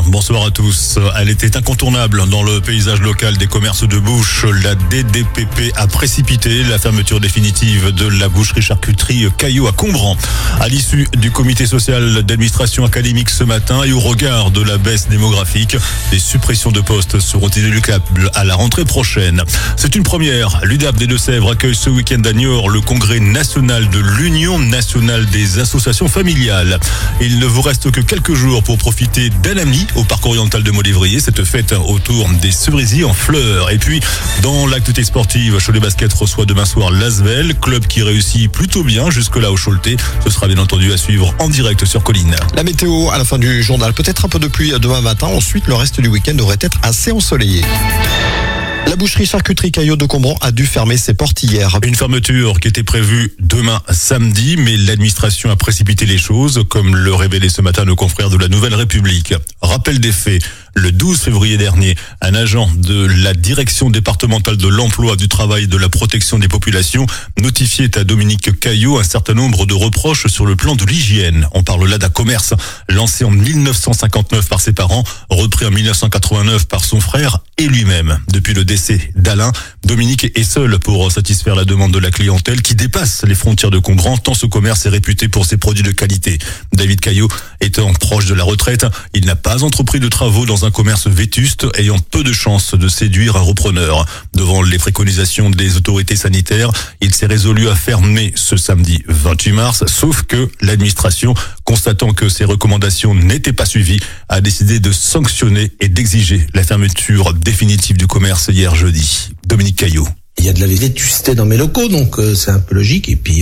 bonsoir à tous. Elle était incontournable dans le paysage local des commerces de bouche. La DDPP a précipité la fermeture définitive de la boucherie-charcuterie Caillot à Combran. À l'issue du comité social d'administration académique ce matin et au regard de la baisse démographique, les suppressions de postes seront inéluctables à la rentrée prochaine. C'est une première. L'UDAP des Deux-Sèvres accueille ce week-end à Niort le congrès national de l'Union nationale des associations familiales. Il ne vous reste que quelques jours pour profiter d'un ami au parc oriental de Molévrier. Cette fête autour des cerisiers en fleurs. Et puis, dans l'actualité sportive, Cholet Basket reçoit demain soir l'Asvel, club qui réussit plutôt bien jusque-là au Choletais. Ce sera bien entendu à suivre en direct sur Colline. La météo à la fin du journal, peut-être un peu de pluie demain matin. Ensuite, le reste du week-end devrait être assez ensoleillé. La boucherie-charcuterie Caillot de Combran a dû fermer ses portes hier. Une fermeture qui était prévue demain samedi, mais l'administration a précipité les choses, comme le révélait ce matin nos confrères de la Nouvelle République. Rappel des faits. Le 12 février dernier, un agent de la direction départementale de l'emploi, du travail et de la protection des populations notifiait à Dominique Caillot un certain nombre de reproches sur le plan de l'hygiène. On parle là d'un commerce lancé en 1959 par ses parents, repris en 1989 par son frère et lui-même. Depuis le décès d'Alain, Dominique est seul pour satisfaire la demande de la clientèle qui dépasse les frontières de Combran, tant ce commerce est réputé pour ses produits de qualité. David Caillot étant proche de la retraite, il n'a pas entrepris de travaux dans un commerce vétuste, ayant peu de chances de séduire un repreneur. Devant les préconisations des autorités sanitaires, il s'est résolu à fermer ce samedi 28 mars, sauf que l'administration, constatant que ces recommandations n'étaient pas suivies, a décidé de sanctionner et d'exiger la fermeture définitive du commerce hier jeudi. Dominique Caillot. Il y a de la vétusté dans mes locaux, donc c'est un peu logique. Et puis,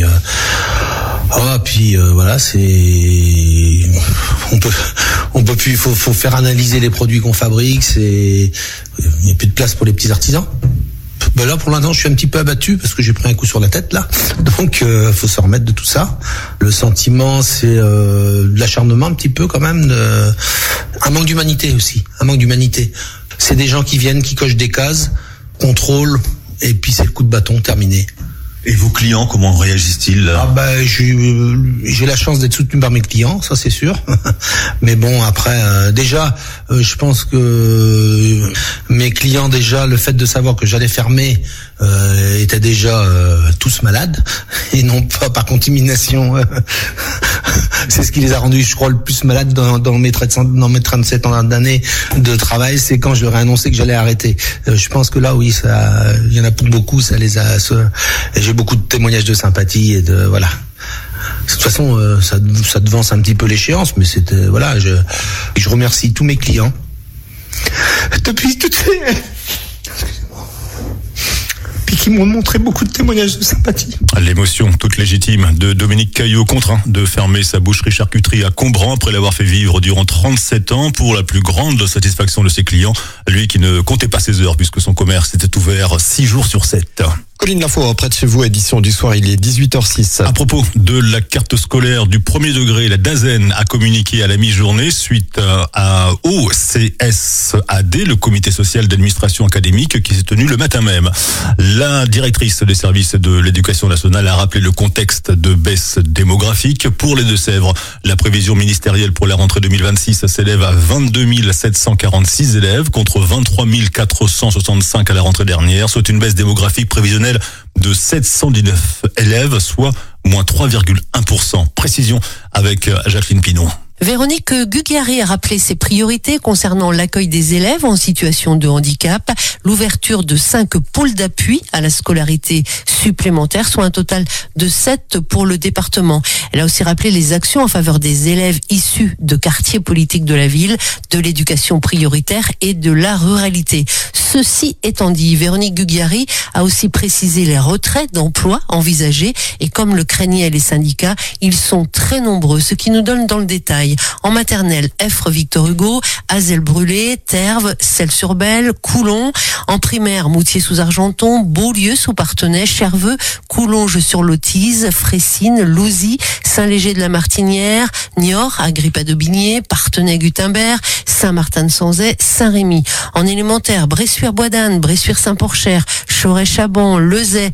voilà, c'est on peut plus. Il faut faire analyser les produits qu'on fabrique. Il n'y a plus de place pour les petits artisans. Ben là, pour l'instant, je suis un petit peu abattu parce que j'ai pris un coup sur la tête là. Donc, faut se remettre de tout ça. Le sentiment, c'est de l'acharnement un petit peu quand même, un manque d'humanité aussi, un manque d'humanité. C'est des gens qui viennent, qui cochent des cases, contrôlent. Et puis c'est le coup de bâton terminé. Et vos clients, comment réagissent-ils? J'ai la chance d'être soutenu par mes clients, ça c'est sûr. Mais bon, après, je pense que mes clients, déjà, le fait de savoir que j'allais fermer, étaient déjà tous malades, et non pas par contamination. C'est ce qui les a rendus, je crois, le plus malades dans mes 37 ans d'années de travail, c'est quand je leur ai annoncé que j'allais arrêter. Je pense que là, oui, il y en a pour beaucoup, ça les a... J'ai beaucoup de témoignages de sympathie et de voilà. De toute façon, ça devance un petit peu l'échéance, mais c'était voilà. Je remercie tous mes clients depuis toutes ces puis qui m'ont montré beaucoup de témoignages de sympathie. L'émotion toute légitime de Dominique Caillot, contraint de fermer sa boucherie-charcuterie à Combran après l'avoir fait vivre durant 37 ans pour la plus grande satisfaction de ses clients. Lui qui ne comptait pas ses heures puisque son commerce était ouvert 6 jours sur 7. Colline Lafaux, près de chez vous, édition du soir, il est 18h06. À propos de la carte scolaire du premier degré, la DAZEN a communiqué à la mi-journée suite au CSAD, le comité social d'administration académique qui s'est tenu le matin même. La directrice des services de l'éducation nationale a rappelé le contexte de baisse démographique pour les Deux-Sèvres. La prévision ministérielle pour la rentrée 2026 s'élève à 22 746 élèves contre 23 465 à la rentrée dernière, soit une baisse démographique prévisionnelle de 719 élèves, soit moins 3,1%. Précision avec Jacqueline Pinon. Véronique Gugliari a rappelé ses priorités concernant l'accueil des élèves en situation de handicap, l'ouverture de 5 pôles d'appui à la scolarité supplémentaire, soit un total de 7 pour le département. Elle a aussi rappelé les actions en faveur des élèves issus de quartiers politiques de la ville, de l'éducation prioritaire et de la ruralité. Ceci étant dit, Véronique Gugliari a aussi précisé les retraits d'emplois envisagés et comme le craignaient les syndicats, ils sont très nombreux, ce qui nous donne dans le détail. En maternelle, Effre Victor Hugo, Azel-Brûlé, Terve, Celles-sur-Belle, Coulon. En primaire, Moutier-sous-Argenton, Beaulieu sous Parthenay, Cherveux, Coulonges-sur-Lotise, Fressines, Louzy, Saint-Léger de la Martinière, Niort, Agrippa-d'Aubigné, Parthenay-Gutenberg, Saint-Martin-de-Sanzay, Saint-Rémy. En élémentaire, Bressuire-Boisdanne, Bressuire-Saint-Porcher, Chauray-Chabon, Lezay,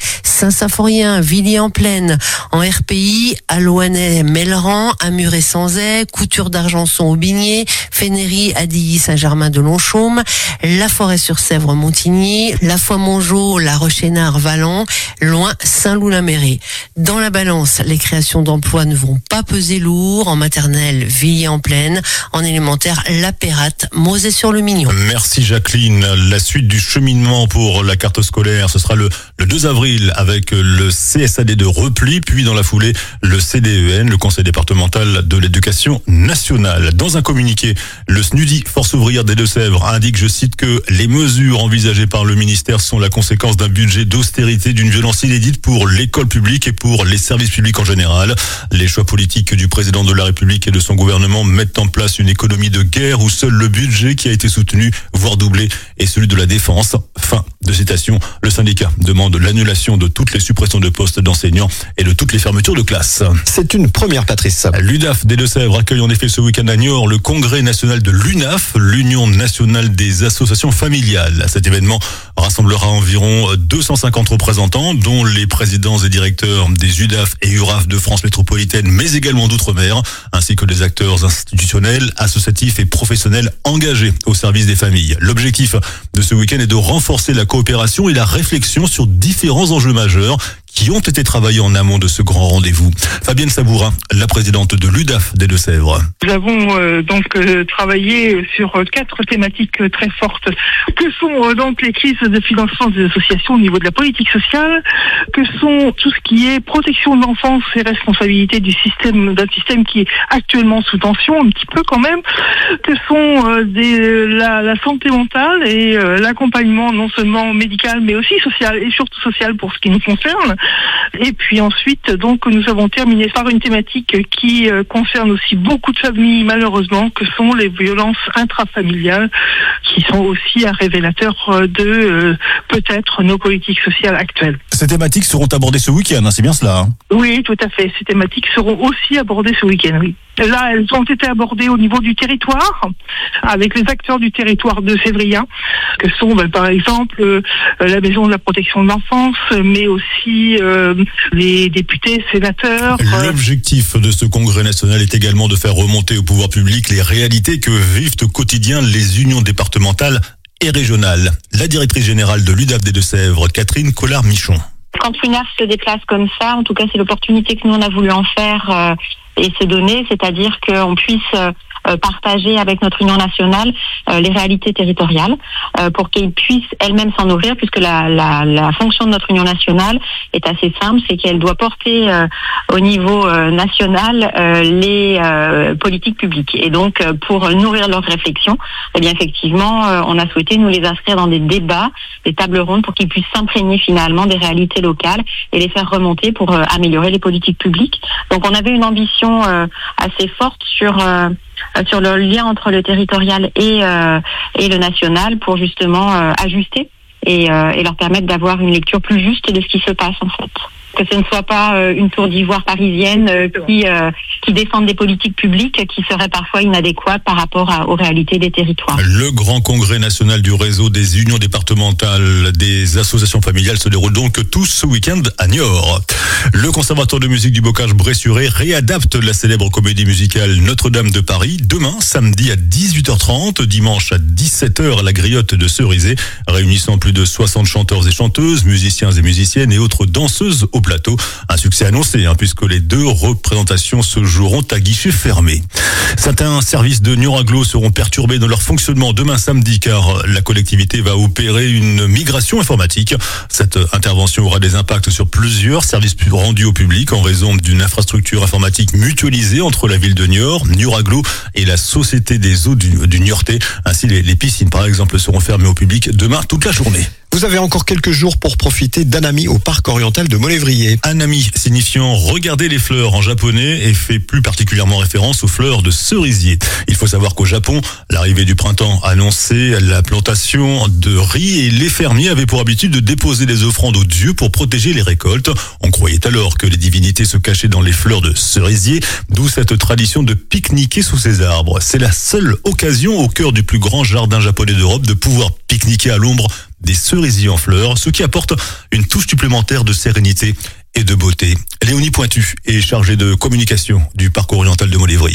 Saint-Symphorien, Villiers-en-Plaine. En RPI, Alouanais-Melleran, Amuret-Sanzay, Couture d'Argenson au Bigné, Fénéry, Adilly, Saint-Germain de Longchaume, La Forêt-sur-Sèvre, Montigny, La Foix-Mongeau, La Roche-Hénard, Valent, Loing, Saint-Loup-la-Mairie. Dans la balance, les créations d'emplois ne vont pas peser lourd. En maternelle, Villiers-en-Plaine, en élémentaire, La Pérate, Mosée-sur-le-Mignon. Merci Jacqueline. La suite du cheminement pour la carte scolaire, ce sera le 2 avril avec le CSAD de Repli, puis dans la foulée, le CDEN, le Conseil départemental de l'éducation nationale. Dans un communiqué, le SNUDI, Force ouvrière des Deux-Sèvres, indique, je cite, que les mesures envisagées par le ministère sont la conséquence d'un budget d'austérité, d'une violence inédite pour l'école publique et pour les services publics en général. Les choix politiques du président de la République et de son gouvernement mettent en place une économie de guerre où seul le budget qui a été soutenu, voire doublé, est celui de la défense. Fin de citation. Le syndicat demande l'annulation de toutes les suppressions de postes d'enseignants et de toutes les fermetures de classes. C'est une première, Patrice. L'UDAF des Deux-Sèvres accueille en effet ce week-end à Niort le congrès national de l'UNAF, l'Union nationale des associations familiales. Cet événement rassemblera environ 250 représentants, dont les présidents et directeurs des UDAF et URAF de France métropolitaine, mais également d'outre-mer, ainsi que des acteurs institutionnels, associatifs et professionnels engagés au service des familles. L'objectif de ce week-end est de renforcer la coopération et la réflexion sur différents enjeux majeurs qui ont été travaillés en amont de ce grand rendez-vous. Fabienne Sabourin, la présidente de l'UDAF des Deux-Sèvres. Nous avons travaillé sur 4 thématiques très fortes, que sont donc les crises de financement des associations au niveau de la politique sociale, que sont tout ce qui est protection de l'enfance et responsabilité d'un système qui est actuellement sous tension, un petit peu quand même, que sont la santé mentale et l'accompagnement non seulement médical mais aussi social et surtout social pour ce qui nous concerne. Et puis ensuite, donc, nous avons terminé par une thématique qui concerne aussi beaucoup de familles, malheureusement, que sont les violences intrafamiliales, qui sont aussi un révélateur de peut-être nos politiques sociales actuelles. Ces thématiques seront abordées ce week-end, c'est bien cela, hein ? Oui, tout à fait. Ces thématiques seront aussi abordées ce week-end, oui. Là, elles ont été abordées au niveau du territoire, avec les acteurs du territoire de Sévrien, que sont par exemple la Maison de la protection de l'enfance, mais aussi les députés, sénateurs. L'objectif de ce congrès national est également de faire remonter au pouvoir public les réalités que vivent au quotidien les unions départementales et régionales. La directrice générale de l'UDAF des Deux-Sèvres, Catherine Collard-Michon. Quand l'UNAF se déplace comme ça, en tout cas c'est l'opportunité que nous on a voulu en faire et se donner, c'est-à-dire qu'on puisse partager avec notre union nationale les réalités territoriales pour qu'elles puissent elles-mêmes s'en nourrir, puisque la fonction de notre union nationale est assez simple, c'est qu'elle doit porter au niveau national les politiques publiques. Et donc pour nourrir leurs réflexions, eh bien effectivement on a souhaité nous les inscrire dans des débats, des tables rondes pour qu'ils puissent s'imprégner finalement des réalités locales et les faire remonter pour améliorer les politiques publiques. Donc on avait une ambition assez forte sur le lien entre le territorial et le national pour justement ajuster et leur permettre d'avoir une lecture plus juste de ce qui se passe en fait. Que ce ne soit pas une tour d'ivoire parisienne qui défendent des politiques publiques qui seraient parfois inadéquates par rapport aux réalités des territoires. Le grand congrès national du réseau des unions départementales des associations familiales se déroule donc tous ce week-end à Niort. Le conservatoire de musique du Bocage-Bressuret réadapte la célèbre comédie musicale Notre-Dame de Paris demain, samedi à 18h30, dimanche à 17h à la Griotte de Cerizay, réunissant plus de 60 chanteurs et chanteuses, musiciens et musiciennes et autres danseuses au plateau. Un succès annoncé, puisque les 2 représentations se joueront à guichet fermé. Certains services de Niort Agglo seront perturbés dans leur fonctionnement demain samedi, car la collectivité va opérer une migration informatique. Cette intervention aura des impacts sur plusieurs services rendus au public en raison d'une infrastructure informatique mutualisée entre la ville de Niort, Niort Agglo et la Société des eaux du Niortais. Ainsi, les piscines, par exemple, seront fermées au public demain toute la journée. Vous avez encore quelques jours pour profiter d'Anami au parc oriental de Molévrier. Anami signifiant regarder les fleurs en japonais et fait plus particulièrement référence aux fleurs de cerisier. Il faut savoir qu'au Japon, l'arrivée du printemps annonçait la plantation de riz et les fermiers avaient pour habitude de déposer des offrandes aux dieux pour protéger les récoltes. On croyait alors que les divinités se cachaient dans les fleurs de cerisier, d'où cette tradition de pique-niquer sous ces arbres. C'est la seule occasion au cœur du plus grand jardin japonais d'Europe de pouvoir pique-niquer à l'ombre des cerisiers en fleurs, ce qui apporte une touche supplémentaire de sérénité et de beauté. Léonie Pointu est chargée de communication du parc oriental de Molévrier.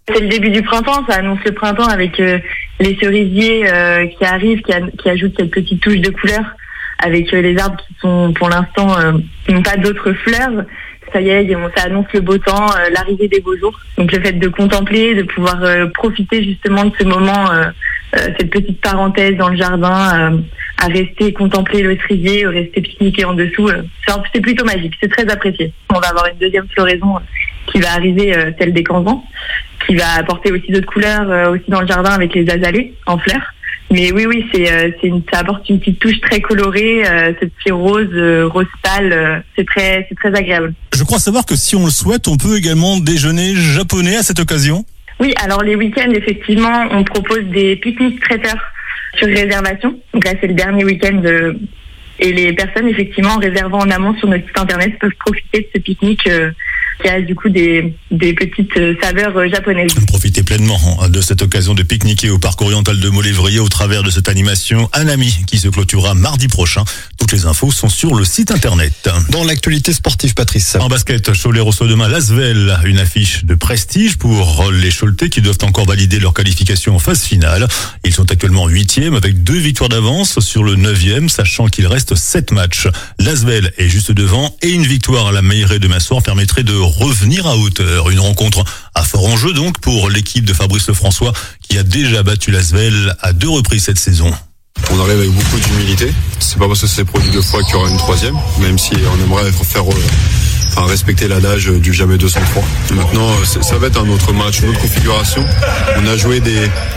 C'est le début du printemps, ça annonce le printemps avec les cerisiers qui arrivent, qui ajoutent cette petite touche de couleur, avec les arbres qui sont pour l'instant n'ont pas d'autres fleurs. Ça y est, ça annonce le beau temps, l'arrivée des beaux jours. Donc le fait de contempler, de pouvoir profiter justement de ce moment, cette petite parenthèse dans le jardin, à rester contempler le cerisier, rester pique-niquer en dessous, c'est plutôt magique, c'est très apprécié. On va avoir une deuxième floraison qui va arriver, celle des cansans, qui va apporter aussi d'autres couleurs aussi dans le jardin avec les azalées en fleurs. Mais oui, ça apporte une petite touche très colorée, ce petit rose pâle, c'est très agréable. Je crois savoir que si on le souhaite, on peut également déjeuner japonais à cette occasion. Oui, alors les week-ends, effectivement, on propose des pique-niques traiteurs sur réservation. Donc là, c'est le dernier week-end et les personnes, effectivement, en réservant en amont sur notre site internet, peuvent profiter de ce pique-nique qui a du coup des petites saveurs japonaises. Profitez pleinement de cette occasion de pique-niquer au parc oriental de Molévrier au travers de cette animation Anami qui se clôturera mardi prochain. Toutes les infos sont sur le site internet. Dans l'actualité sportive, Patrice. En basket, Cholet reçoit demain l'Asvel, une affiche de prestige pour les Choletais qui doivent encore valider leur qualification en phase finale. Ils sont actuellement 8e avec 2 victoires d'avance sur le 9e, sachant qu'il reste 7 matchs. L'Asvel est juste devant et une victoire à la Meilleray demain soir permettrait de revenir à hauteur. Une rencontre à fort enjeu donc pour l'équipe de Fabrice Lefrançois qui a déjà battu l'Asvel à 2 reprises cette saison. On arrive avec beaucoup d'humilité. C'est pas parce que c'est produit 2 fois qu'il y aura une 3e, même si on aimerait respecter l'adage du jamais 203. Maintenant, ça va être un autre match, une autre configuration. On a joué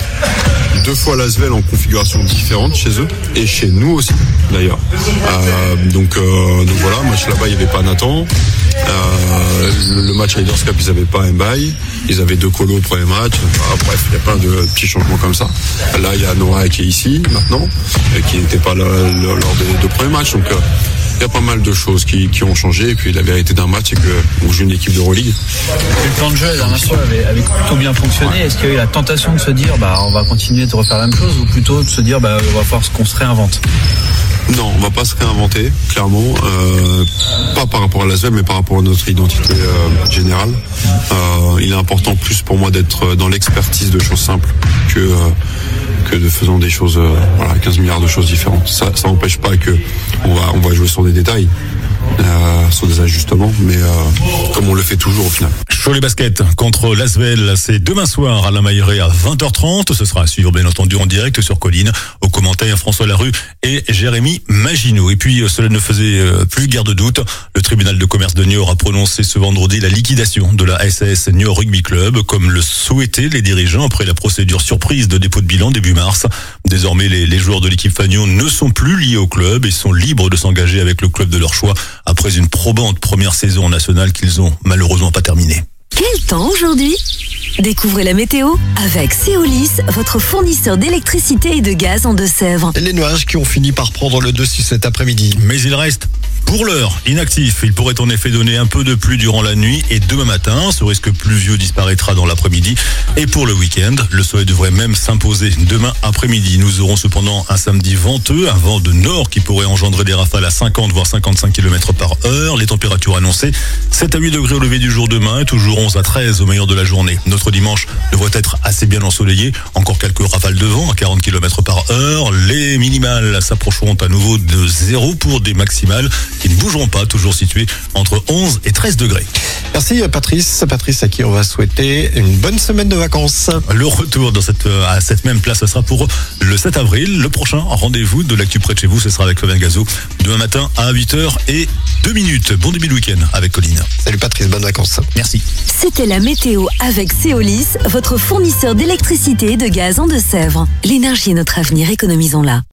2 fois l'Asvel en configuration différente chez eux et chez nous aussi d'ailleurs. Donc voilà, match là-bas il n'y avait pas Nathan. Le match à Leaders Cup ils n'avaient pas Mbaye. Ils avaient 2 colos au premier match. Bref, il y a plein de petits changements comme ça. Là il y a Noah qui est ici maintenant, qui n'était pas là lors des 2 premiers matchs. Donc il y a pas mal de choses qui ont changé. Et puis la vérité d'un match, c'est qu'on joue une équipe de Euroleague. Le plan de jeu la dernière fois avait plutôt bien fonctionné. Est-ce qu'il y a eu la tentation de se dire on va continuer de refaire la même chose, ou plutôt de se dire on va falloir qu'on se réinvente? Non, on va pas se réinventer, clairement. Pas par rapport à l'Asvel, mais par rapport à notre identité générale. Il est important plus pour moi d'être dans l'expertise de choses simples que de faisant des choses, 15 milliards de choses différentes. Ça n'empêche pas que on va jouer sur des détails, sur des ajustements, mais comme on le fait toujours au final. Cholet Basket contre l'Asvel, c'est demain soir à la Meilleray à 20h30. Ce sera à suivre bien entendu en direct sur Colline. Au commentaire François Larue et Jérémy Maginot. Et puis cela ne faisait plus guère de doute. Le tribunal de commerce de Niort a prononcé ce vendredi la liquidation de la SAS Niort Rugby Club, comme le souhaitaient les dirigeants après la procédure surprise de dépôt de bilan début mars. Désormais, les joueurs de l'équipe Fagnon ne sont plus liés au club et sont libres de s'engager avec le club de leur choix après une probante première saison nationale qu'ils ont malheureusement pas terminée. Quel temps aujourd'hui ? Découvrez la météo avec Céolis, votre fournisseur d'électricité et de gaz en Deux-Sèvres. Les nuages qui ont fini par prendre le dessus cet après-midi. Mais il reste pour l'heure inactif. Il pourrait en effet donner un peu de pluie durant la nuit et demain matin. Ce risque pluvieux disparaîtra dans l'après-midi. Et pour le week-end, le soleil devrait même s'imposer demain après-midi. Nous aurons cependant un samedi venteux, un vent de nord qui pourrait engendrer des rafales à 50 voire 55 km par heure. Les températures annoncées 7 à 8 degrés au lever du jour demain et toujours 11 à 13 au meilleur de la journée. Notre dimanche devrait être assez bien ensoleillé. Encore quelques rafales de vent à 40 km par heure. Les minimales s'approcheront à nouveau de 0 pour des maximales qui ne bougeront pas, toujours situées entre 11 et 13 degrés. Merci Patrice. Patrice à qui on va souhaiter une bonne semaine de vacances. Le retour à cette même place, ce sera pour le 7 avril. Le prochain rendez-vous de l'actu près de chez vous, ce sera avec Fabien Gazot demain matin à 8h02. Bon début de week-end avec Colline. Salut Patrice, bonnes vacances. Merci. C'était la météo avec Céolis, votre fournisseur d'électricité et de gaz en Deux-Sèvres. L'énergie est notre avenir, économisons-la.